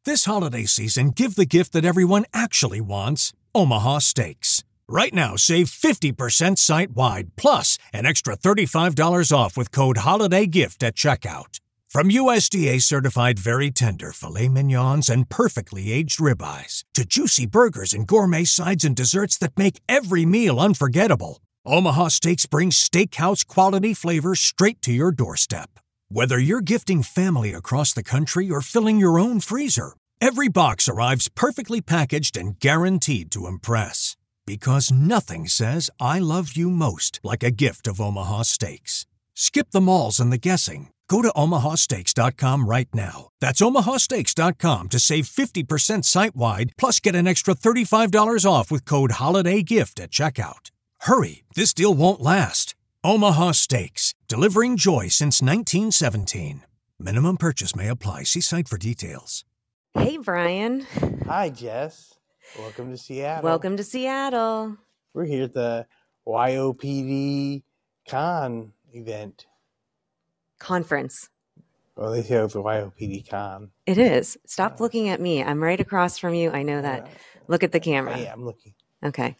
This holiday season, give the gift that everyone actually wants, Omaha Steaks. Right now, save 50% site-wide, plus an extra $35 off with code HOLIDAYGIFT at checkout. From USDA-certified very tender filet mignons and perfectly aged ribeyes to juicy burgers and gourmet sides and desserts that make every meal unforgettable, Omaha Steaks brings steakhouse quality flavor straight to your doorstep. Whether you're gifting family across the country or filling your own freezer, every box arrives perfectly packaged and guaranteed to impress. Because nothing says I love you most like a gift of Omaha Steaks. Skip the malls and the guessing. Go to omahasteaks.com right now. That's omahasteaks.com to save 50% site-wide, plus get an extra $35 off with code HOLIDAYGIFT at checkout. Hurry, this deal won't last. Omaha Steaks, delivering joy since 1917. Minimum purchase may apply. See site for details. Hey, Brian. Hi, Jess. Welcome to Seattle. Welcome to Seattle. We're here at the YOPD Con event. Conference. Well, they say it's the YOPD Con. It is. Stop looking at me. I'm right across from you. I know that. Look at the camera. Yeah, I'm looking. Okay.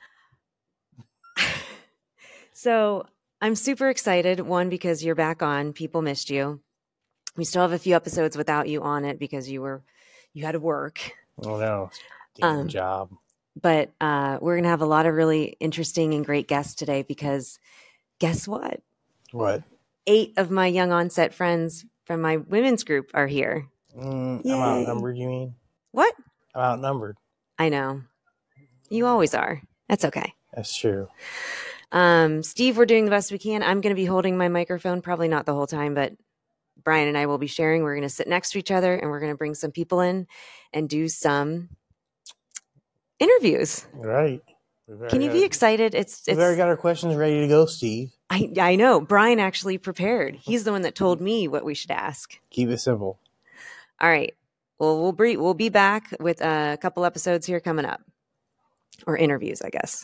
So I'm super excited. One, because you're back on. People missed you. We still have a few episodes without you on it because you had to work. Oh, no. Getting a job. But we're going to have a lot of really interesting and great guests today because guess what? What? 8 of my young onset friends from my women's group are here. I'm outnumbered, you mean? What? I'm outnumbered. I know. You always are. That's okay. That's true. Steve, we're doing the best we can. I'm going to be holding my microphone, probably not the whole time, but Brian and I will be sharing. We're going to sit next to each other and we're going to bring some people in and do some interviews. Right. Can you be excited? We've already got our questions ready to go, Steve. I know. Brian actually prepared. He's the one that told me what we should ask. Keep it simple. All right. Well, we'll be back with a couple episodes here coming up. Or interviews, I guess.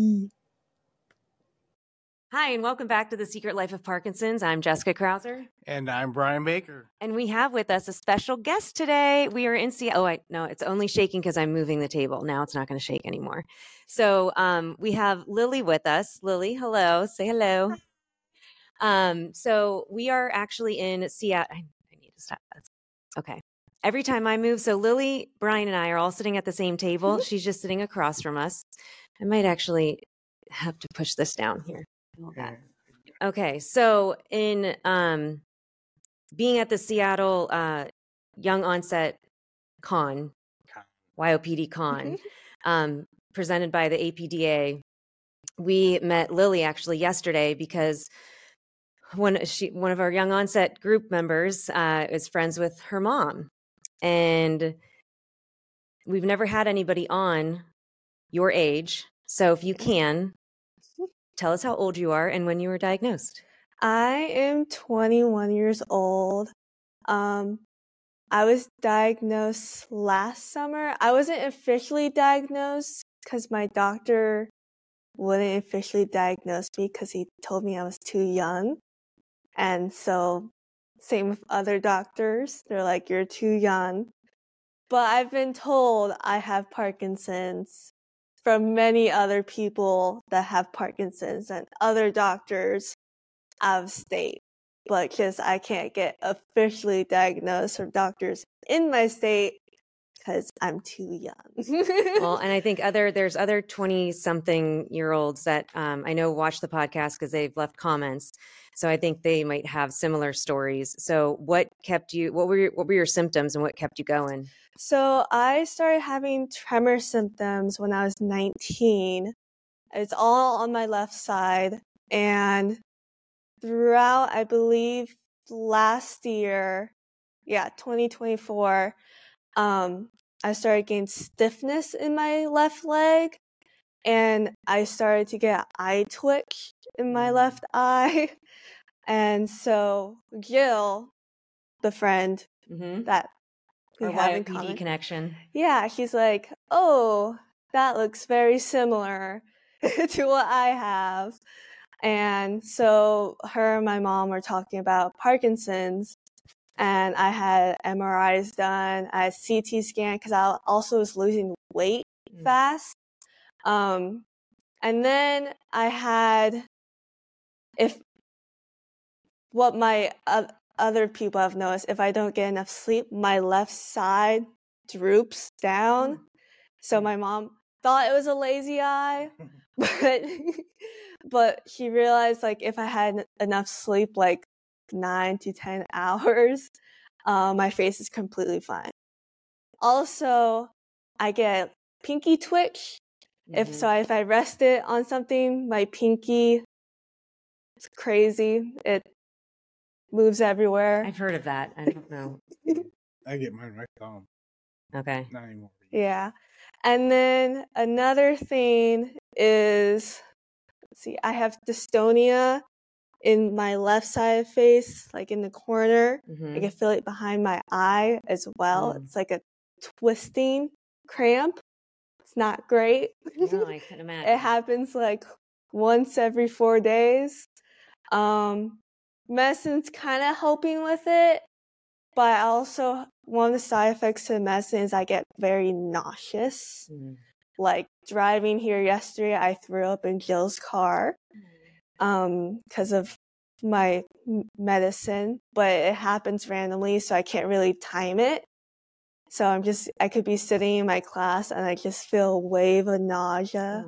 Hi, and welcome back to The Secret Life of Parkinson's. I'm Jessica Krauser. And I'm Brian Baker. And we have with us a special guest today. We are in Seattle. No, it's only shaking because I'm moving the table. Now it's not going to shake anymore. So we have Lily with us. Lily, hello. Say hello. So we are actually in Seattle. I need to stop. Okay. Every time I move, so Lily, Brian, and I are all sitting at the same table. She's just sitting across from us. I might actually have to push this down here. Okay, so in being at the Seattle Young Onset Con, YOPD Con, presented by the APDA, we met Lily actually yesterday because one of our Young Onset group members is friends with her mom. And we've never had anybody on your age. So if you can, tell us how old you are and when you were diagnosed. I am 21 years old. I was diagnosed last summer. I wasn't officially diagnosed because my doctor wouldn't officially diagnose me because he told me I was too young. And so same with other doctors. They're like, you're too young. But I've been told I have Parkinson's from many other people that have Parkinson's and other doctors out of state. But because I can't get officially diagnosed from doctors in my state because I'm too young. Well, and I think there's other 20-something-year-olds that I know watch the podcast because they've left comments. So I think they might have similar stories. So what were your symptoms and what kept you going? So I started having tremor symptoms when I was 19. It's all on my left side. And throughout, I believe, last year, 2024, I started getting stiffness in my left leg. And I started to get eye twitch in my left eye. And so Jill, the friend that we have in common, connection. Yeah, she's like, oh, that looks very similar to what I have. And so her and my mom were talking about Parkinson's. and I had MRIs done. I had CT scan because I also was losing weight fast. And then I had, if what my other people have noticed, if I don't get enough sleep, my left side droops down. So my mom thought it was a lazy eye, but she realized like if I had enough sleep, like 9 to 10 hours, my face is completely fine. Also, I get pinky twitch. If I rest it on something, my pinky, it's crazy. It moves everywhere. I've heard of that. I don't know. I get mine right thumb. Okay. Not anymore. Yeah. And then another thing is, let's see, I have dystonia in my left side of the face, like in the corner. I can feel it behind my eye as well. It's like a twisting cramp. It's not great. No, I couldn't imagine. It happens like once every 4 days. Medicine's kind of helping with it, but also one of the side effects to the medicine is I get very nauseous. Like driving here yesterday, I threw up in Jill's car because of my medicine, but it happens randomly, so I can't really time it. So I could be sitting in my class and I just feel a wave of nausea,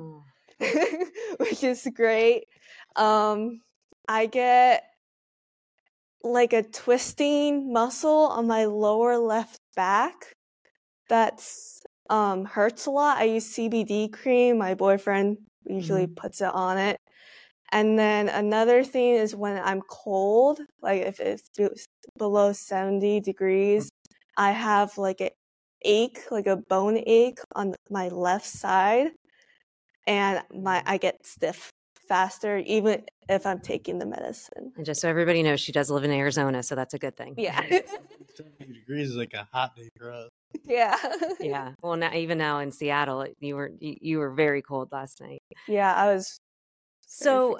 which is great. I get like a twisting muscle on my lower left back that's hurts a lot. I use CBD cream. My boyfriend usually puts it on it. And then another thing is when I'm cold, like if it's below 70 degrees, I have like an ache, like a bone ache on my left side, and I get stiff faster even if I'm taking the medicine. And just so everybody knows, she does live in Arizona, so that's a good thing. Yeah. 70 degrees is like a hot day for us. Yeah. Yeah. Well, now in Seattle, you were very cold last night. Yeah, I was. So,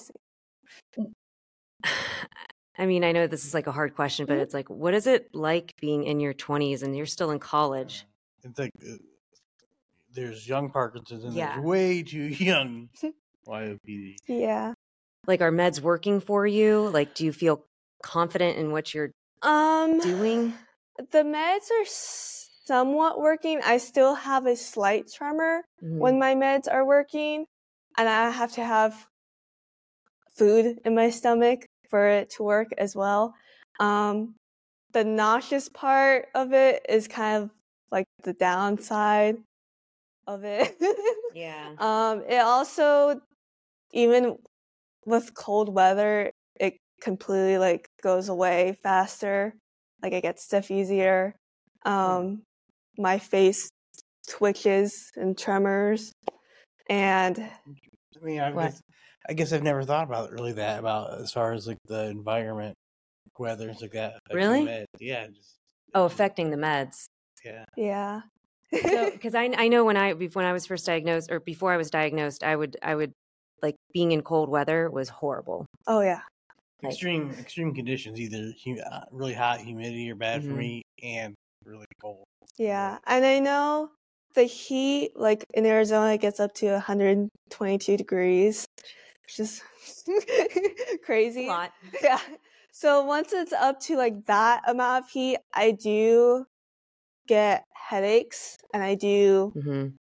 I mean, I know this is like a hard question, but it's like, what is it like being in your 20s and you're still in college? It's like there's young Parkinson's and Yeah. there's way too young YOPD. Yeah. Like, are meds working for you? Like, do you feel confident in what you're doing? The meds are somewhat working. I still have a slight tremor when my meds are working, and I have to have food in my stomach for it to work as well. The nauseous part of it is kind of like the downside of it. Yeah. It also, even with cold weather, it completely like goes away faster. Like I get stiff easier. My face twitches and tremors, and I mean, I guess I've never thought about really that about as far as like the environment, weather, things like that. Really? Meds. Yeah. Affecting the meds. Yeah. yeah. So, because I know when I was first diagnosed, or before I was diagnosed, I would like being in cold weather was horrible. Oh yeah. Extreme conditions, either really hot humidity or bad for me, and really cold. Yeah, and I know the heat, like in Arizona, it gets up to 122 degrees, which is crazy. A lot. Yeah. So once it's up to like that amount of heat, I do get headaches, and I do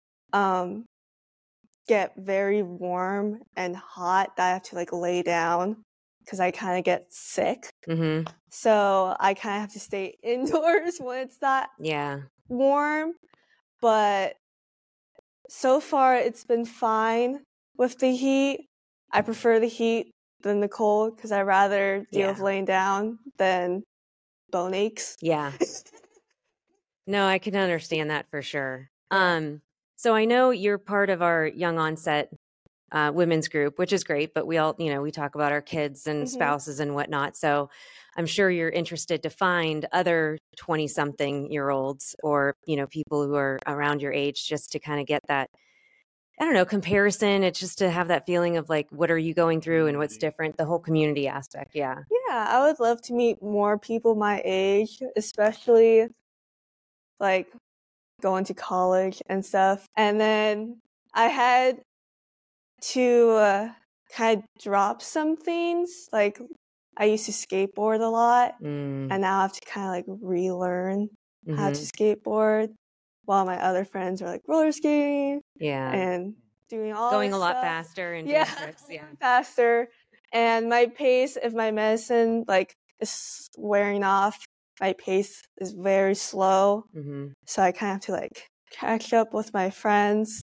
get very warm and hot that I have to like lay down because I kind of get sick. So I kind of have to stay indoors when it's that warm. But so far it's been fine with the heat. I prefer the heat than the cold because I rather deal with laying down than bone aches. Yeah. No, I can understand that for sure. So I know you're part of our young onset women's group, which is great, but we all, we talk about our kids and spouses and whatnot. So I'm sure you're interested to find other 20-something-year-olds or, people who are around your age just to kind of get that I don't know, comparison. It's just to have that feeling of like, what are you going through and what's different? The whole community aspect. Yeah. Yeah, I would love to meet more people my age, especially like going to college and stuff. And then I had to kind of drop some things. Like I used to skateboard a lot, and now I have to kind of like relearn how to skateboard while my other friends are like roller skating. Yeah. And doing all going this a lot stuff. faster and doing tricks. Yeah. Faster. And my pace, if my medicine like is wearing off, my pace is very slow. So I kind of have to like catch up with my friends.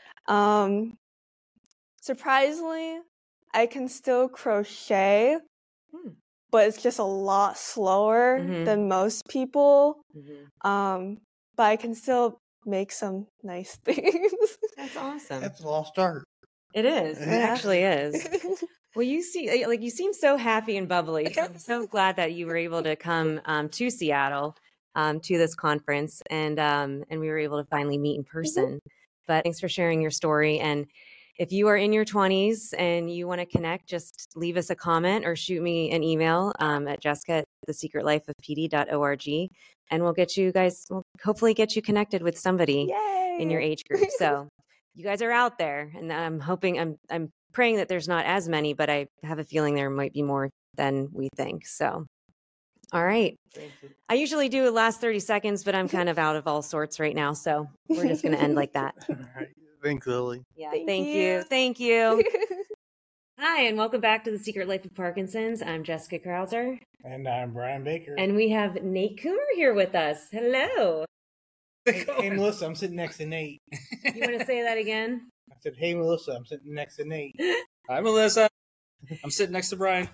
Surprisingly, I can still crochet, but it's just a lot slower than most people. But I can still make some nice things. That's awesome. That's a lost art. It is. It actually is. Well, you seem so happy and bubbly. So I'm so glad that you were able to come to Seattle to this conference, and we were able to finally meet in person. But thanks for sharing your story. And if you are in your 20s and you want to connect, just leave us a comment or shoot me an email at jessica@thesecretlifeofpd.org, and we'll hopefully get you connected with somebody in your age group. So you guys are out there, and I'm praying that there's not as many, but I have a feeling there might be more than we think. So, all right. I usually do the last 30 seconds, but I'm kind of out of all sorts right now. So we're just going to end like that. All right. Thanks, Lily. Yeah. Thank you. Thank you. Hi, and welcome back to The Secret Life of Parkinson's. I'm Jessica Krauser. And I'm Brian Baker. And we have Nate Coomer here with us. Hello. Hey, Melissa, I'm sitting next to Nate. You want to say that again? I said, hey, Melissa, I'm sitting next to Nate. Hi, Melissa. I'm sitting next to Brian.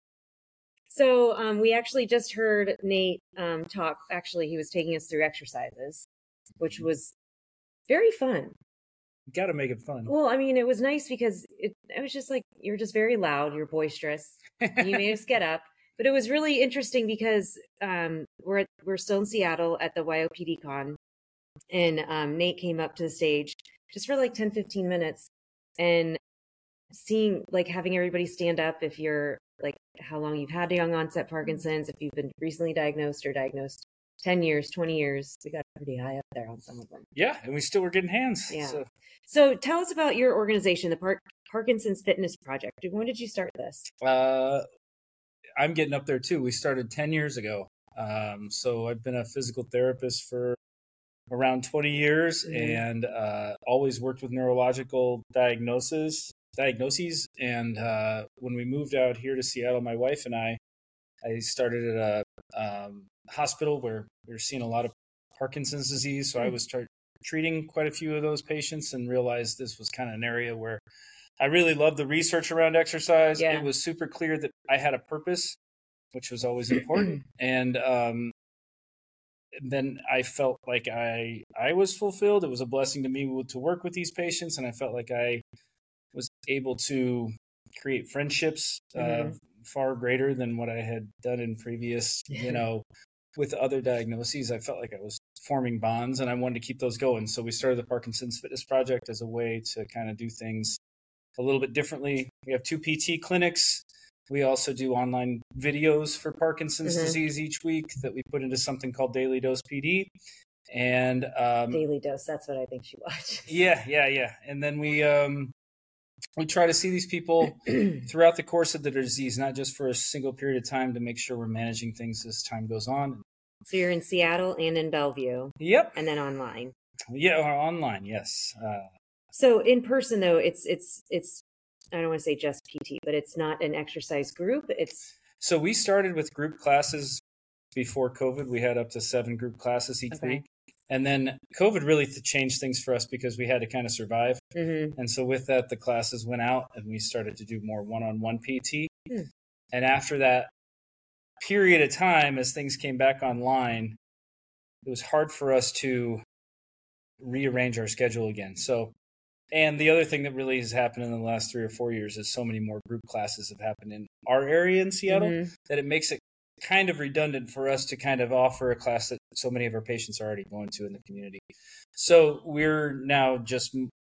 So we actually just heard Nate talk. Actually, he was taking us through exercises, which was very fun. You got to make it fun. Well, I mean, it was nice because it was just like, you're just very loud, you're boisterous. You made us get up. But it was really interesting because we're still in Seattle at the YOPD Con. And Nate came up to the stage just for like 10, 15 minutes and seeing, like, having everybody stand up if you're like how long you've had young onset Parkinson's, if you've been recently diagnosed or diagnosed 10 years, 20 years. We got pretty high up there on some of them. Yeah, and we still were getting hands. Yeah. So tell us about your organization, the Parkinson's Fitness Project. When did you start this? I'm getting up there too. We started 10 years ago. So I've been a physical therapist for around 20 years and always worked with neurological diagnoses. And when we moved out here to Seattle, my wife and I started at a hospital where we were seeing a lot of Parkinson's disease. So I was treating quite a few of those patients and realized this was kind of an area where I really loved the research around exercise. Yeah. It was super clear that I had a purpose, which was always important. And then I felt like I was fulfilled. It was a blessing to me to work with these patients. And I felt like I was able to create friendships far greater than what I had done in previous, with other diagnoses. I felt like I was forming bonds and I wanted to keep those going. So we started the Parkinson's Fitness Project as a way to kind of do things a little bit differently. We have 2 PT clinics. We also do online videos for Parkinson's disease each week that we put into something called Daily Dose PD. And Daily Dose, that's what I think she watched. Yeah. And then we try to see these people throughout the course of the disease, not just for a single period of time, to make sure we're managing things as time goes on. So you're in Seattle and in Bellevue. Yep. And then online. Yeah, or online, yes. So in person, though, it's I don't want to say just PT, but it's not an exercise group. So we started with group classes before COVID. We had up to 7 group classes each week. And then COVID really changed things for us because we had to kind of survive. And so with that, the classes went out and we started to do more one-on-one PT. And after that period of time, as things came back online, it was hard for us to rearrange our schedule again. And the other thing that really has happened in the last 3 or 4 years is so many more group classes have happened in our area in Seattle that it makes it kind of redundant for us to kind of offer a class that so many of our patients are already going to in the community. So we're now just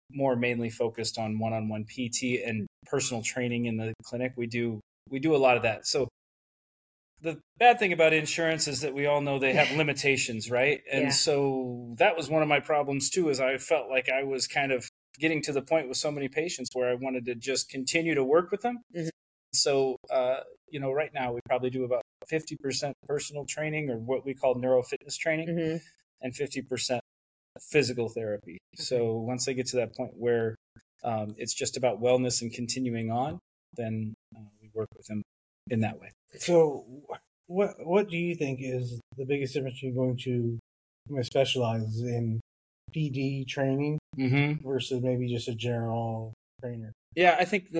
more mainly focused on one-on-one PT and personal training in the clinic. We do a lot of that. So the bad thing about insurance is that we all know they have limitations, right? And so that was one of my problems too, is I felt like I was kind of getting to the point with so many patients where I wanted to just continue to work with them. So, right now we probably do about 50% personal training, or what we call neurofitness training, and 50% physical therapy. So once they get to that point where it's just about wellness and continuing on, then we work with them in that way. So what do you think is the biggest difference between going to specialize in PD training versus maybe just a general trainer? Yeah, I think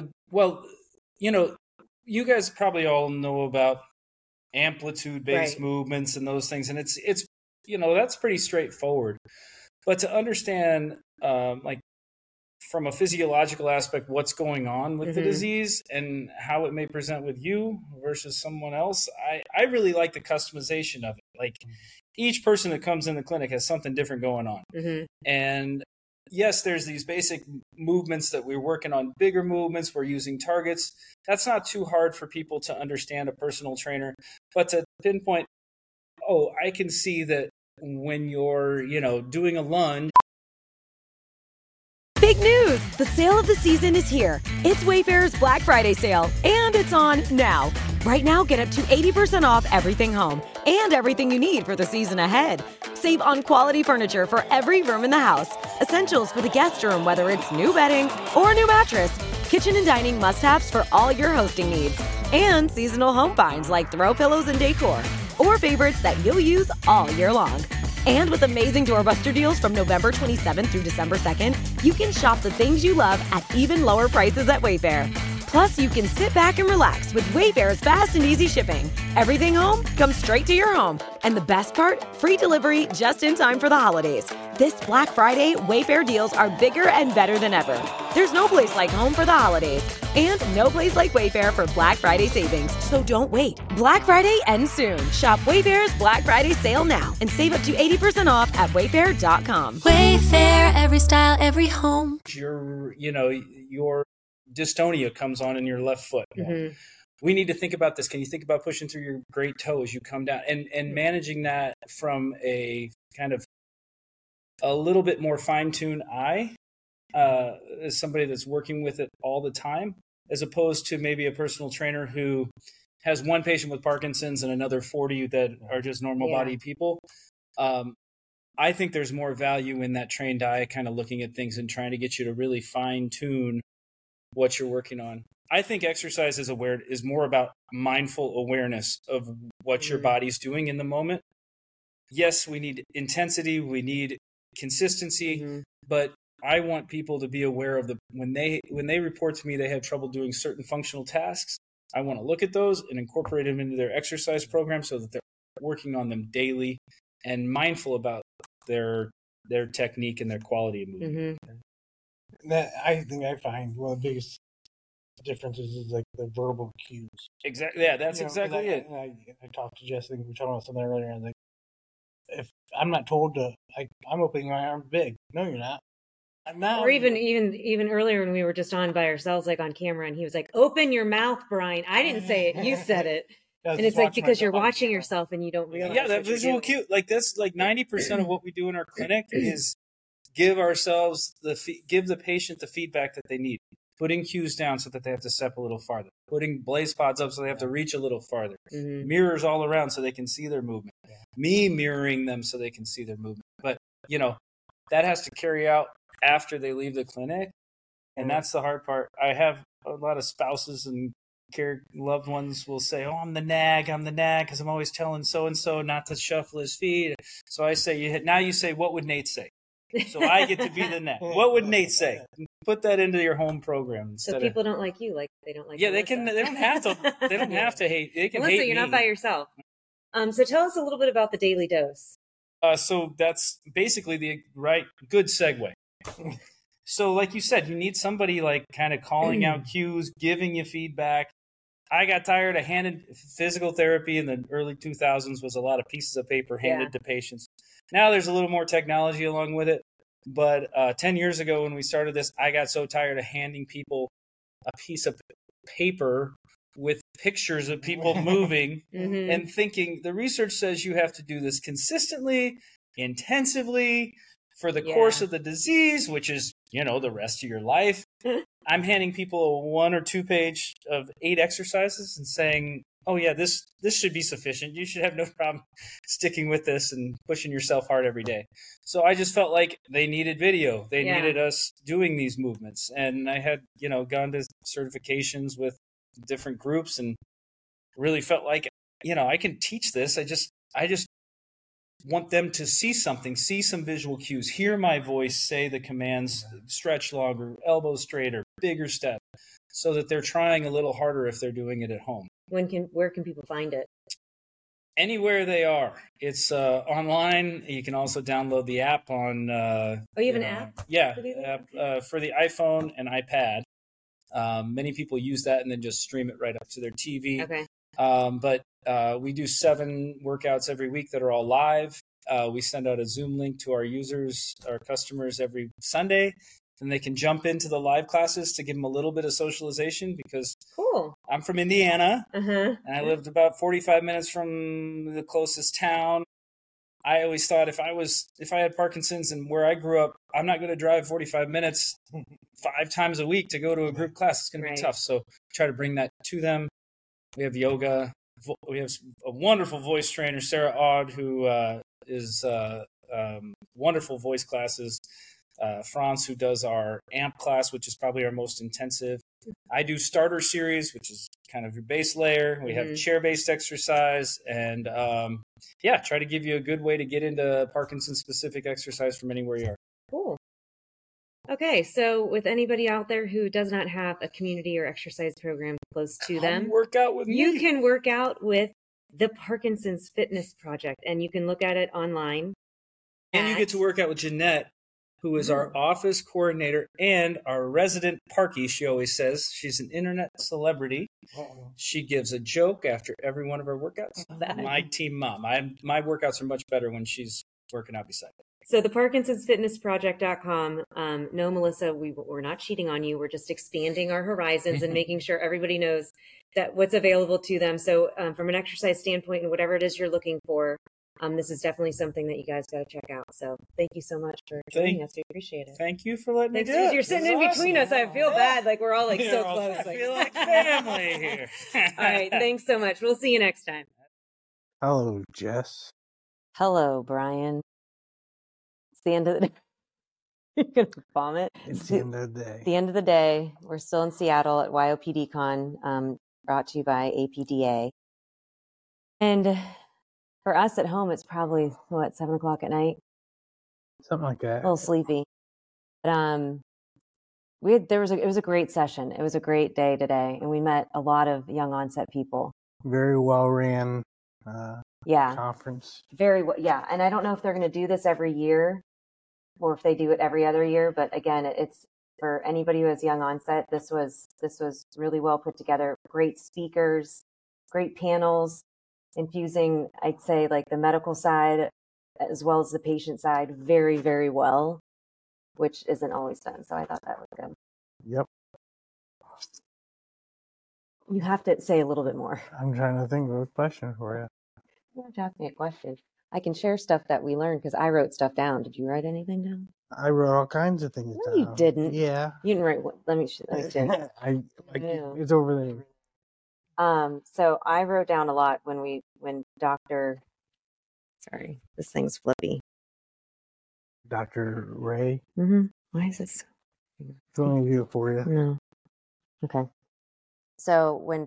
you guys probably all know about amplitude-based movements and those things, and it's that's pretty straightforward. But to understand, from a physiological aspect, what's going on with the disease and how it may present with you versus someone else, I really like the customization of it. Like, each person that comes in the clinic has something different going on. And yes, there's these basic movements that we're working on, bigger movements, we're using targets. That's not too hard for people to understand, a personal trainer. But to pinpoint, I can see that when you're, doing a lunge. Big news! The sale of the season is here. It's Wayfair's Black Friday sale, and it's on now. Right now, get up to 80% off everything home and everything you need for the season ahead. Save on quality furniture for every room in the house. Essentials for the guest room, whether it's new bedding or a new mattress. Kitchen and dining must-haves for all your hosting needs. And seasonal home finds like throw pillows and decor. Or favorites that you'll use all year long. And with amazing doorbuster deals from November 27th through December 2nd, you can shop the things you love at even lower prices at Wayfair. Plus, you can sit back and relax with Wayfair's fast and easy shipping. Everything home comes straight to your home. And the best part? Free delivery just in time for the holidays. This Black Friday, Wayfair deals are bigger and better than ever. There's no place like home for the holidays. And no place like Wayfair for Black Friday savings. So don't wait. Black Friday ends soon. Shop Wayfair's Black Friday sale now and save up to 80% off at wayfair.com. Wayfair, every style, every home. Your dystonia comes on in your left foot. We need to think about this. Can you think about pushing through your great toe as you come down and managing that from a kind of a little bit more fine-tuned eye, as somebody that's working with it all the time, as opposed to maybe a personal trainer who has one patient with Parkinson's and another 40 that are just normal body people. I think there's more value in that trained eye kind of looking at things and trying to get you to really fine-tune what you're working on. I think exercise is more about mindful awareness of what your body's doing in the moment. Yes, we need intensity, we need consistency, but I want people to be aware of when they report to me they have trouble doing certain functional tasks. I want to look at those and incorporate them into their exercise program so that they're working on them daily and mindful about their technique and their quality of movement. That I think I find one of the biggest differences is like the verbal cues. Exactly. Yeah, that's exactly it. I talked to Jess. I think we were talking about something earlier. And like, if I'm not told to, I'm opening my arms big. No, you're not. I'm not. Or even earlier when we were just on by ourselves, like on camera, and he was like, "Open your mouth, Brian." I didn't say it. You said it. And it's like because you're watching yourself and you don't realize. Yeah, that visual cue. Like that's like 90% of what we do in our clinic is give the patient the feedback that they need. Putting cues down so that they have to step a little farther. Putting blaze pods up so they have to reach a little farther. Mirrors all around so they can see their movement. Me mirroring them so they can see their movement. But, that has to carry out after they leave the clinic. And that's the hard part. I have a lot of spouses and loved ones will say, I'm the nag because I'm always telling so-and-so not to shuffle his feet. So I say, now you say, what would Nate say? So I get to be the nag. What would Nate say? Put that into your home program. So people don't like you, like they don't like. Yeah, Melissa. They don't have to. They don't have to hate. They can Melissa, hate you're me. not by yourself. So tell us a little bit about the daily dose. So that's basically the good segue. So like you said, you need somebody like kind of calling out cues, giving you feedback. I got tired of physical therapy in the early 2000s was a lot of pieces of paper handed to patients. Now there's a little more technology along with it. But 10 years ago when we started this, I got so tired of handing people a piece of paper with pictures of people moving and thinking the research says you have to do this consistently, intensively for the course of the disease, which is, the rest of your life. I'm handing people a 1 or 2 page of 8 exercises and saying, oh yeah, this should be sufficient. You should have no problem sticking with this and pushing yourself hard every day. So I just felt like they needed video. They needed us doing these movements. And I had, gone to certifications with different groups and really felt like, I can teach this. I just want them to see something, see some visual cues, hear my voice, say the commands, stretch longer, elbow straighter, bigger step, so that they're trying a little harder if they're doing it at home. Where can people find it? Anywhere they are. It's online. You can also download the app on... you have an app? Yeah, for the iPhone and iPad. Many people use that and then just stream it right up to their TV. Okay. But we do 7 workouts every week that are all live. We send out a Zoom link to our users, our customers every Sunday. And they can jump into the live classes to give them a little bit of socialization because I'm from Indiana and I lived about 45 minutes from the closest town. I always thought if I had Parkinson's and where I grew up, I'm not going to drive 45 minutes 5 times a week to go to a group class. It's going to be tough. So try to bring that to them. We have yoga. We have a wonderful voice trainer, Sarah Aud, who is wonderful voice classes. Franz, who does our AMP class, which is probably our most intensive. I do starter series, which is kind of your base layer. We have chair-based exercise and try to give you a good way to get into Parkinson-specific exercise from anywhere you are. Cool. Okay, so with anybody out there who does not have a community or exercise program close to them, work out with me. You can work out with the Parkinson's Fitness Project, and you can look at it online. And you get to work out with Jeanette, who is our office coordinator and our resident Parky. She always says she's an internet celebrity. She gives a joke after every one of her workouts. My team mom. My workouts are much better when she's working out beside me. So the Parkinson'sFitnessProject.com. No, Melissa, we're not cheating on you. We're just expanding our horizons and making sure everybody knows that what's available to them. So from an exercise standpoint and whatever it is you're looking for, this is definitely something that you guys got to check out. So thank you so much for joining us. We appreciate it. Thank you for letting me do it. You're sitting in between us. I feel bad. Like we're all so close. I feel like family here. All right. Thanks so much. We'll see you next time. Hello, Jess. Hello, Brian. It's the end of the day. You're going to vomit. It's the end of the day. The end of the day. We're still in Seattle at YOPDCon, brought to you by APDA. And for us at home, it's probably, 7 o'clock at night? Something like that. A little sleepy. But it was a great session. It was a great day today. And we met a lot of young onset people. Very well ran conference. Very well. Yeah. And I don't know if they're going to do this every year or if they do it every other year. But again, it's for anybody who has young onset. This was really well put together. Great speakers, great panels. Infusing, I'd say, like the medical side as well as the patient side very, very well, which isn't always done. So I thought that was good. Yep. You have to say a little bit more. I'm trying to think of a question for you. You have to ask me a question. I can share stuff that we learned because I wrote stuff down. Did you write anything down? I wrote all kinds of things down. No, you didn't. Yeah. You didn't write what? Let me see. It's over there. So I wrote down a lot when Dr. Sorry, this thing's flippy. Dr. Ray. Mm-hmm. Why is this? Let me do it for you. No. Okay. So when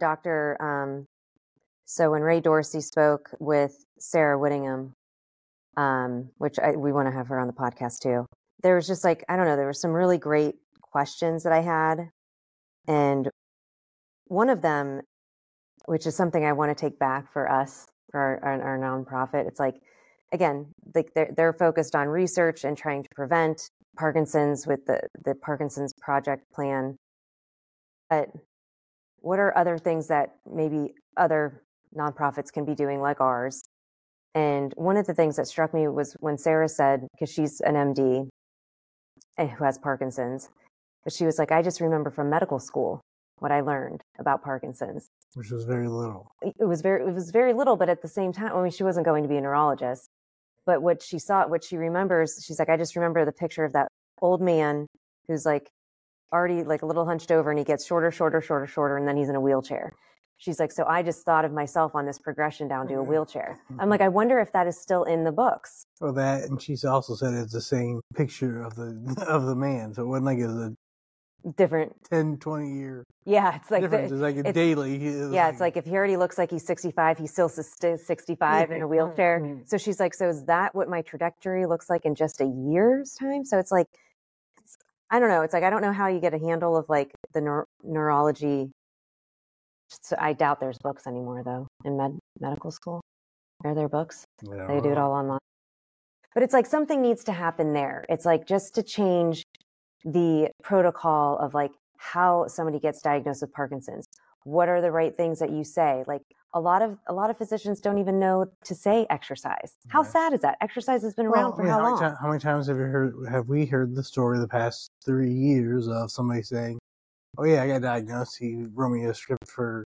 when Ray Dorsey spoke with Sarah Whittingham, which we want to have her on the podcast too, there was just there were some really great questions that I had. And one of them, which is something I want to take back for us, for our nonprofit. It's they're focused on research and trying to prevent Parkinson's with the Parkinson's Project plan. But what are other things that maybe other nonprofits can be doing like ours? And one of the things that struck me was when Sarah said, because she's an MD, who has Parkinson's. But she was like, I just remember from medical school what I learned about Parkinson's. Which was very little. It was very little, but at the same time, I mean, she wasn't going to be a neurologist. But what she remembers, she's like, I just remember the picture of that old man who's like already like a little hunched over, and he gets shorter, and then he's in a wheelchair. She's like, so I just thought of myself on this progression down to a wheelchair. I'm like, I wonder if that is still in the books. Well, that, and she's also said it's the same picture of the man. So it wasn't like it was a different 10, 20 year. Yeah, it's like difference. It's like a daily. It's like if he already looks like he's 65, he's still 65 in a wheelchair. So she's like, so is that what my trajectory looks like in just a year's time? So it's like, I don't know. It's like, I don't know how you get a handle of like the neurology. So I doubt there's books anymore though in medical school. Are there books? They do it all online. But it's like something needs to happen there. It's like just to change the protocol of like how somebody gets diagnosed with Parkinson's. What are the right things that you say? Like a lot of physicians don't even know to say exercise. How sad is that? Exercise has been around for how long? How many times have we heard the story the past 3 years of somebody saying, "Oh yeah, I got diagnosed. He wrote me a script for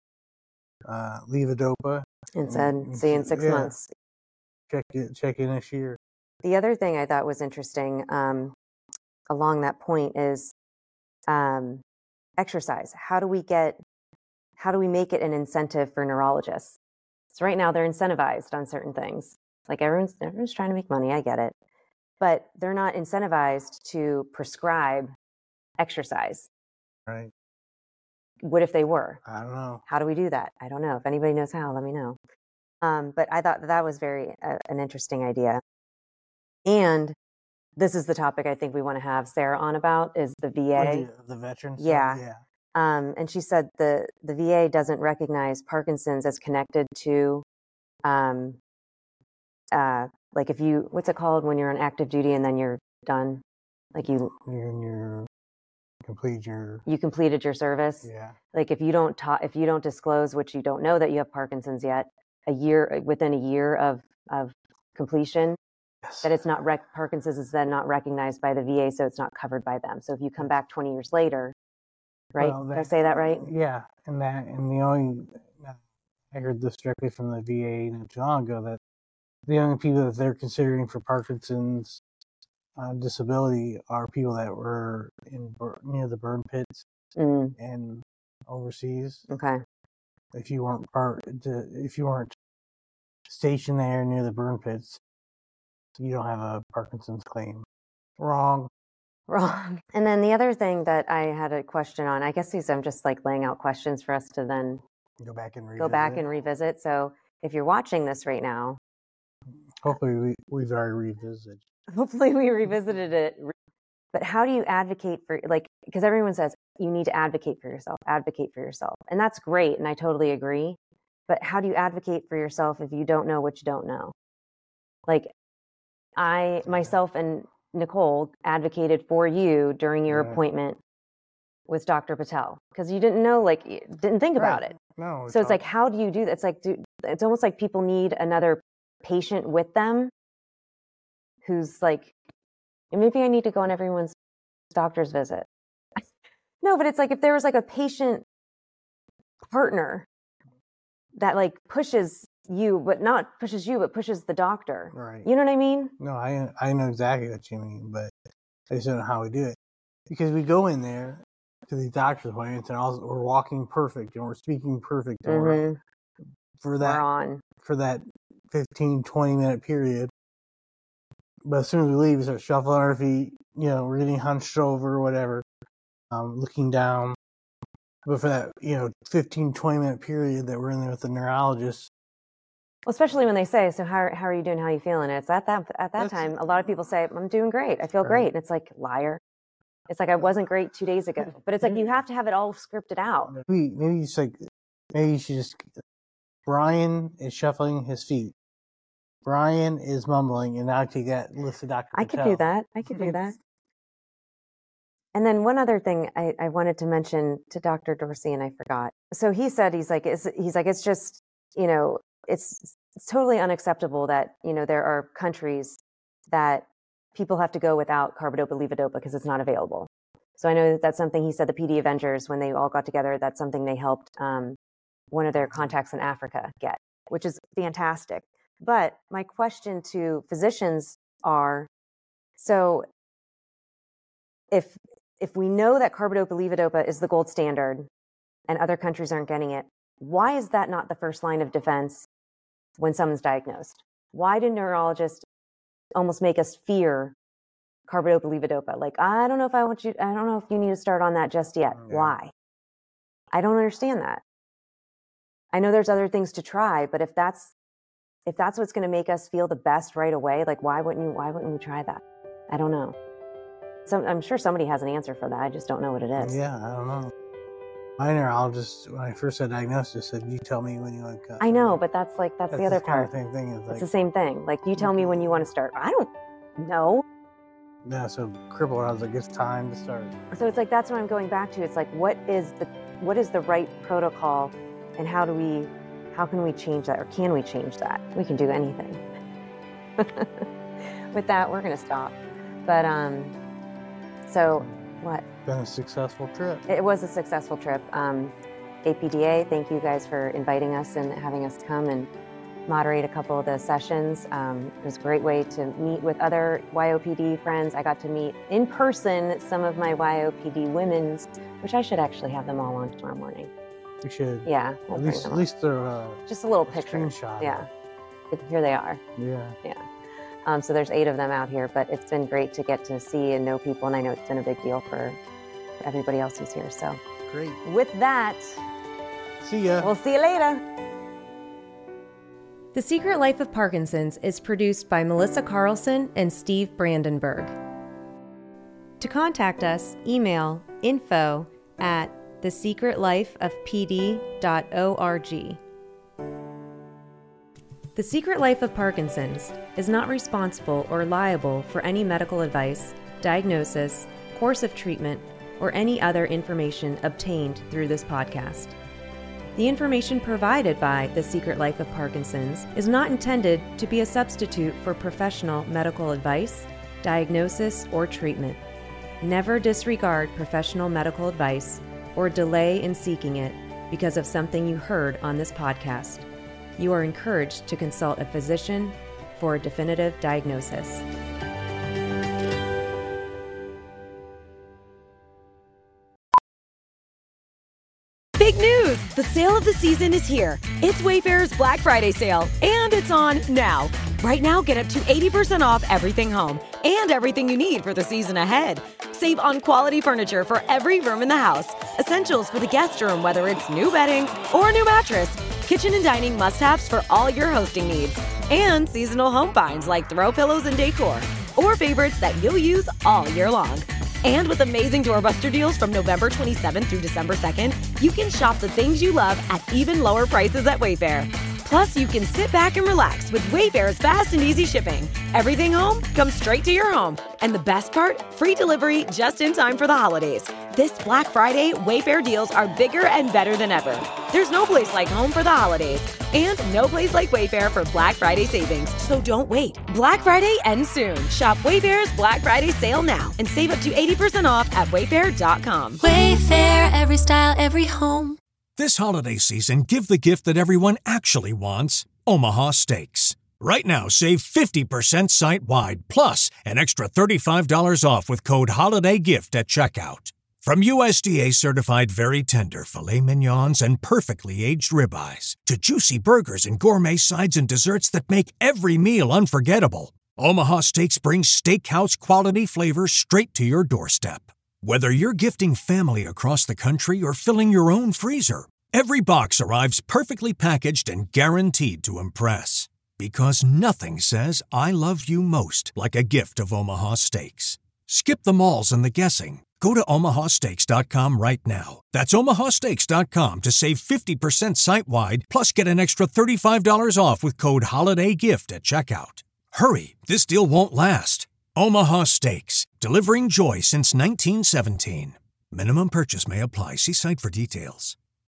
levodopa and said, see you in 6 months. Check in next year." The other thing I thought was interesting along that point is exercise. How do we make it an incentive for neurologists? So right now they're incentivized on certain things. Like everyone's trying to make money. I get it, but they're not incentivized to prescribe exercise. Right. What if they were? I don't know. How do we do that? I don't know. If anybody knows how, let me know. But I thought that was very an interesting idea. And this is the topic I think we want to have Sarah on about is the VA. The veterans? Yeah. And she said the VA doesn't recognize Parkinson's as connected to, like if you, what's it called when you're on active duty and then you're done? Like you completed your service. Yeah. Like if you don't disclose, which you don't know that you have Parkinson's yet, within a year of completion, that it's not Parkinson's is then not recognized by the VA, so it's not covered by them. So if you come back 20 years later, right? Did I say that right? Yeah, and the only I heard this directly from the VA not too long ago that the only people that they're considering for Parkinson's disability are people that were near the burn pits and overseas. Okay. If you weren't stationed there near the burn pits, you don't have a Parkinson's claim. Wrong. And then the other thing that I had a question on, I guess I'm just like laying out questions for us to then go back and revisit. So if you're watching this right now, hopefully we've already revisited. Hopefully we revisited it. But how do you advocate for, like, because everyone says you need to advocate for yourself. And that's great. And I totally agree. But how do you advocate for yourself if you don't know what you don't know? Like myself and Nicole advocated for you during your appointment with Dr. Patel because you didn't know, like, you didn't think about it. No. So it's like, how do you do that? It's like, it's almost like people need another patient with them who's like, maybe I need to go on everyone's doctor's visit. No, but it's like if there was like a patient partner that like pushes you, but pushes the doctor. Right. You know what I mean? No, I know exactly what you mean, but I just don't know how we do it. Because we go in there to these doctor's appointments and we're walking perfect and we're speaking perfect. And for that 15, 20-minute period. But as soon as we leave, we start shuffling our feet, we're getting hunched over or whatever, looking down. But for that, 15, 20-minute period that we're in there with the neurologist. Well, especially when they say, so how are you doing? How are you feeling? It's at that time, a lot of people say, I'm doing great. I feel great. And it's like, liar. It's like, I wasn't great 2 days ago. But it's like, you have to have it all scripted out. Maybe you should just, Brian is shuffling his feet. Brian is mumbling, and now I take that list of Dr. Patel. I could do that. And then one other thing I wanted to mention to Dr. Dorsey, and I forgot. So he said, he's like, it's just, it's totally unacceptable that, there are countries that people have to go without carbidopa-levodopa because it's not available. So I know that that's something he said the PD Avengers, when they all got together, that's something they helped one of their contacts in Africa get, which is fantastic. But my question to physicians are, so if we know that carbidopa-levodopa is the gold standard and other countries aren't getting it, why is that not the first line of defense when someone's diagnosed? Why do neurologists almost make us fear carbidopa-levodopa? Like, I don't know if you need to start on that just yet. Yeah. Why? I don't understand that. I know there's other things to try, but if that's what's going to make us feel the best right away, like why wouldn't you try that? I don't know. I'm sure somebody has an answer for that. I just don't know what it is. Yeah, I don't know. My neurologist, when I first had diagnosis, said, "You tell me when you want to cut." I know, but that's the other part. Kind of thing is it's the same thing. Like, you tell me when you want to start. I don't know. Yeah, so crippled. I was like, it's time to start. So it's like that's what I'm going back to. It's like, what is the right protocol, and how can we change that, or can we change that? We can do anything. With that, we're gonna stop. But so what? Been a successful trip. It was a successful trip. APDA, thank you guys for inviting us and having us come and moderate a couple of the sessions. It was a great way to meet with other YOPD friends. I got to meet in person some of my YOPD women's, which I should actually have them all on tomorrow morning. You should. Yeah. At least they're just a little picture. Screenshot. Yeah. Here they are. Yeah. Yeah. So there's 8 of them out here, but it's been great to get to see and know people, and I know it's been a big deal for everybody else who's here. So great. With that, see ya. We'll see you later. The Secret Life of Parkinson's is produced by Melissa Carlson and Steve Brandenburg. To contact us, email info@thesecretlifeofpd.org. The Secret Life of Parkinson's is not responsible or liable for any medical advice, diagnosis, course of treatment, or any other information obtained through this podcast. The information provided by The Secret Life of Parkinson's is not intended to be a substitute for professional medical advice, diagnosis, or treatment. Never disregard professional medical advice or delay in seeking it because of something you heard on this podcast. You are encouraged to consult a physician for a definitive diagnosis. Big news! The sale of the season is here. It's Wayfair's Black Friday sale, and it's on now. Right now, get up to 80% off everything home and everything you need for the season ahead. Save on quality furniture for every room in the house. Essentials for the guest room, whether it's new bedding or a new mattress. Kitchen and dining must-haves for all your hosting needs. And seasonal home finds like throw pillows and decor. Or favorites that you'll use all year long. And with amazing doorbuster deals from November 27th through December 2nd, you can shop the things you love at even lower prices at Wayfair. Plus, you can sit back and relax with Wayfair's fast and easy shipping. Everything home comes straight to your home. And the best part, free delivery just in time for the holidays. This Black Friday, Wayfair deals are bigger and better than ever. There's no place like home for the holidays. And no place like Wayfair for Black Friday savings. So don't wait. Black Friday ends soon. Shop Wayfair's Black Friday sale now and save up to 80% off at wayfair.com. Wayfair, every style, every home. This holiday season, give the gift that everyone actually wants, Omaha Steaks. Right now, save 50% site-wide, plus an extra $35 off with code HOLIDAYGIFT at checkout. From USDA-certified very tender filet mignons and perfectly aged ribeyes to juicy burgers and gourmet sides and desserts that make every meal unforgettable, Omaha Steaks brings steakhouse quality flavor straight to your doorstep. Whether you're gifting family across the country or filling your own freezer, every box arrives perfectly packaged and guaranteed to impress. Because nothing says I love you most like a gift of Omaha Steaks. Skip the malls and the guessing. Go to omahasteaks.com right now. That's omahasteaks.com to save 50% site-wide, plus get an extra $35 off with code HOLIDAYGIFT at checkout. Hurry, this deal won't last. Omaha Steaks, delivering joy since 1917. Minimum purchase may apply. See site for details.